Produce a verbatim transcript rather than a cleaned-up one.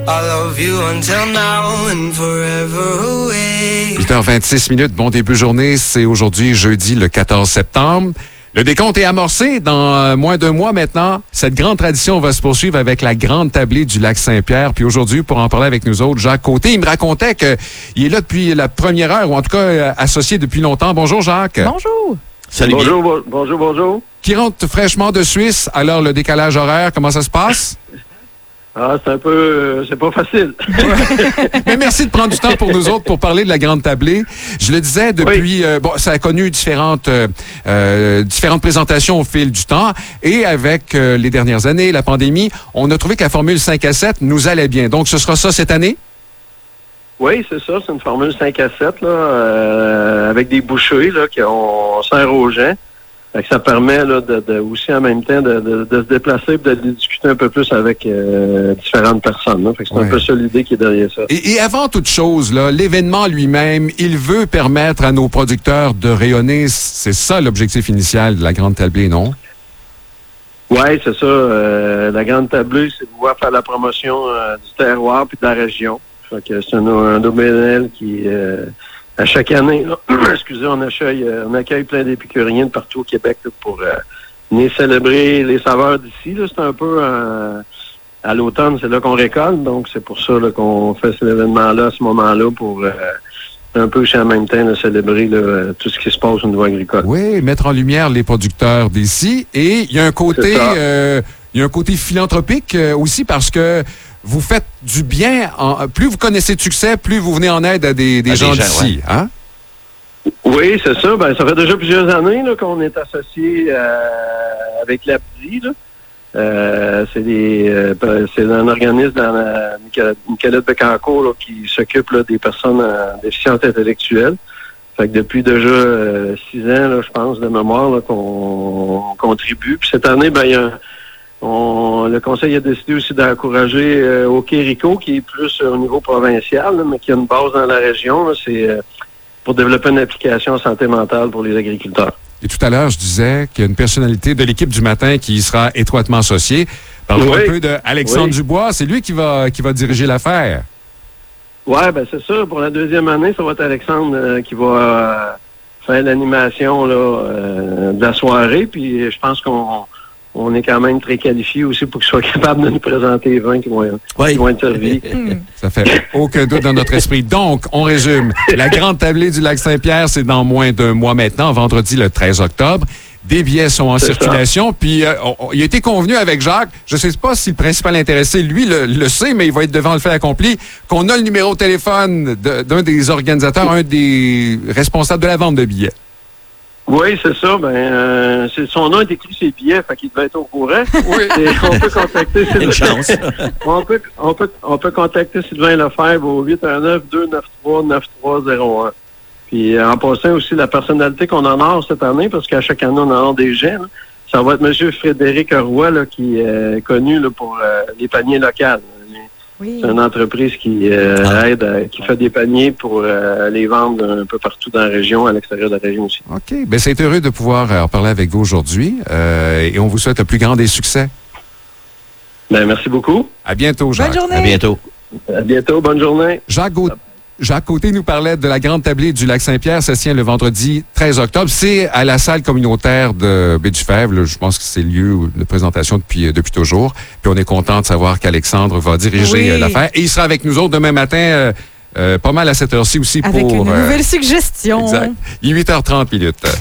I love you until now and forever away. huit heures vingt-six minutes, bon début de journée. C'est aujourd'hui, jeudi, le quatorze septembre. Le décompte est amorcé dans moins d'un mois maintenant. Cette grande tradition va se poursuivre avec la grande tablée du lac Saint-Pierre. Puis aujourd'hui, pour en parler avec nous autres, Jacques Côté, il me racontait qu'il est là depuis la première heure, ou en tout cas associé depuis longtemps. Bonjour, Jacques. Bonjour. Salut. Bonjour, bon, bonjour, bonjour. Qui rentre fraîchement de Suisse. Alors, le décalage horaire, comment ça se passe? Ah, c'est un peu... Euh, c'est pas facile. Mais merci de prendre du temps pour nous autres pour parler de la grande tablée. Je le disais, depuis... Oui. Euh, bon, ça a connu différentes, euh, euh, différentes présentations au fil du temps. Et avec euh, les dernières années, la pandémie, on a trouvé que la formule cinq à sept nous allait bien. Donc, ce sera ça cette année? Oui, c'est ça. C'est une formule cinq à sept, là, euh, avec des bouchées là, qu'on sert aux gens. Fait que ça permet là, de, de, aussi en même temps de, de, de se déplacer et de, de discuter un peu plus avec euh, différentes personnes. Là. Fait que c'est ouais. un peu ça l'idée qui est derrière ça. Et, et avant toute chose, là, l'événement lui-même, il veut permettre à nos producteurs de rayonner. C'est ça l'objectif initial de la Grande Tablée, non? Oui, c'est ça. Euh, la Grande Tablée, c'est de pouvoir faire la promotion euh, du terroir puis de la région. Fait que c'est un, un O B N L qui... Euh, à chaque année, là, excusez, on accueille, on accueille plein d'épicuriens de partout au Québec là, pour euh, venir célébrer les saveurs d'ici. Là. C'est un peu euh, à l'automne, c'est là qu'on récolte, donc c'est pour ça là, qu'on fait cet événement-là à ce moment-là pour euh, un peu en même temps là, célébrer là, tout ce qui se passe au niveau agricole. Oui, mettre en lumière les producteurs d'ici. Et il y a un côté, euh, il y a un côté philanthropique euh, aussi parce que vous faites du bien. En, plus vous connaissez de succès, plus vous venez en aide à des, des à gens, gens d'ici. Ouais. Hein? Oui, c'est ça. Ben, ça fait déjà plusieurs années là, qu'on est associé euh, avec l'A P D I. Là. Euh, c'est, des, euh, c'est un organisme dans la Nicolette Becancourt là, qui s'occupe là, des personnes en déficience intellectuelle. Fait que depuis déjà euh, six ans, là, je pense, de mémoire, là, qu'on on contribue. Puis cette année, ben, il y a un On, le Conseil a décidé aussi d'encourager euh, au Quérico, qui est plus euh, au niveau provincial, là, mais qui a une base dans la région. Là, c'est euh, pour développer une application en santé mentale pour les agriculteurs. Et tout à l'heure, je disais qu'il y a une personnalité de l'équipe du matin qui y sera étroitement associée. Parlons oui. un peu d'Alexandre oui. Dubois. C'est lui qui va, qui va diriger l'affaire. Oui, ben c'est ça. Pour la deuxième année, ça va être Alexandre euh, qui va euh, faire l'animation là, euh, de la soirée. Puis je pense qu'on on est quand même très qualifié aussi pour qu'ils soient capables de nous présenter les vins qui vont, oui. qui vont être servis. Ça fait aucun doute dans notre esprit. Donc, on résume. La Grande Tablée du lac Saint-Pierre, c'est dans moins d'un mois maintenant, vendredi le treize octobre. Des billets sont en c'est circulation. Ça. Puis, euh, on, on, il a été convenu avec Jacques, je ne sais pas si le principal intéressé, lui, le, le sait, mais il va être devant le fait accompli, qu'on a le numéro de téléphone de, d'un des organisateurs, un des responsables de la vente de billets. Oui, c'est ça. Ben, euh, c'est, son nom est écrit sur les billets, fait qu'il devait être au courant. Oui. Et on peut contacter Sylvain. Une chance. on, peut, on, peut, on peut contacter Sylvain Lefebvre au huit un neuf, deux neuf trois, neuf trois zéro un. Puis en passant aussi la personnalité qu'on honore cette année, parce qu'à chaque année, on honore des gens. Là. Ça va être M. Frédéric Roy, là, qui est connu là, pour euh, les paniers locaux. Oui. C'est une entreprise qui euh, ah. aide, à, qui fait des paniers pour euh, les vendre un peu partout dans la région, à l'extérieur de la région aussi. OK. Bien, c'est heureux de pouvoir en parler avec vous aujourd'hui euh, et on vous souhaite le plus grand des succès. Bien, merci beaucoup. À bientôt, Jacques. Bonne journée. À bientôt. À bientôt. Bonne journée. Jacques Gauthier. Jacques Côté nous parlait de la Grande Tablée du lac Saint-Pierre. Ça se tient le vendredi treize octobre. C'est à la salle communautaire de Baie-du-Fèvre. Je pense que c'est le lieu de présentation depuis, depuis toujours. Puis on est content de savoir qu'Alexandre va diriger oui. l'affaire. Et il sera avec nous autres demain matin, euh, euh, pas mal à cette heure-ci aussi. Avec pour une nouvelle euh, suggestion. Exact. Il est huit heures trente minutes.